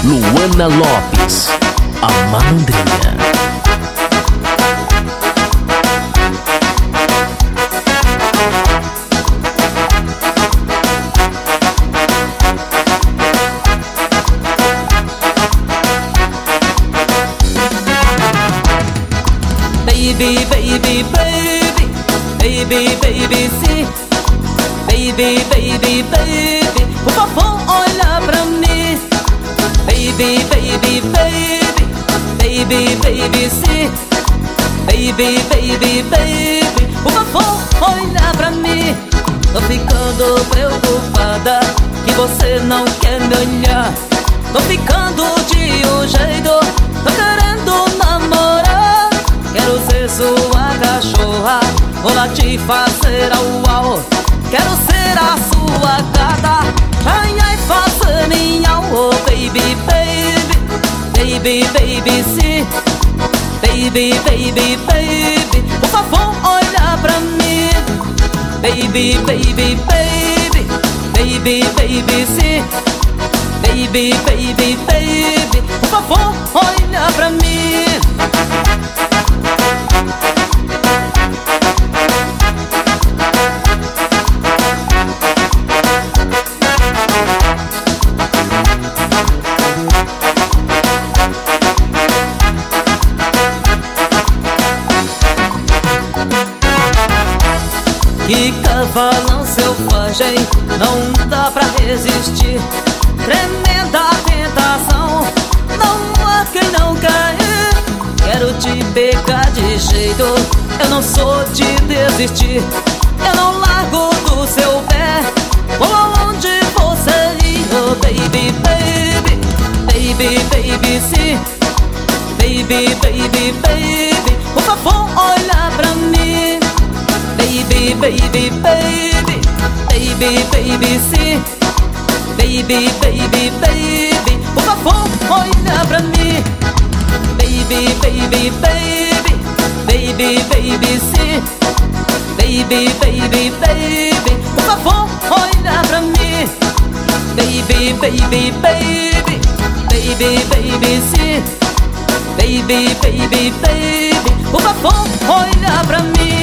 Luana Lopes, a malandrinha. Baby, baby, baby, baby, baby, sim. Baby, baby, baby, por favor, olha pra mim. Baby, baby, baby, baby, baby, sim. Baby, baby, baby, por favor, olha pra mim. Tô ficando preocupada que você não quer me olhar. Tô ficando de um jeito, tô querendo namorar. Quero ser sua cachorra, vou lá te fazer au-au. Quero ser a sua gata, ai, faça miau. Oh, baby, baby, baby, baby, sim. Baby, baby, baby, por favor, olha pra mim. Baby, baby, baby, baby, baby, sim. Baby, baby, baby, por favor, olha pra mim. Que cavalão selvagem, não dá pra resistir. Tremenda tentação, não há quem não cair. Quero te pegar de jeito, eu não sou de desistir. Eu não largo do seu pé, vou aonde você ir. Oh, baby, baby, baby, baby, sim. Baby, baby, baby, por favor, olha pra mim. Baby, baby, baby, baby, baby, sim. Baby, baby, baby, por favor, olha pra mim. Baby, baby, baby, baby, baby, sim. Baby, baby, baby, por favor, olha pra mim. Baby, baby, baby, baby, baby, sim. Baby, baby, baby, por favor, olha pra mim.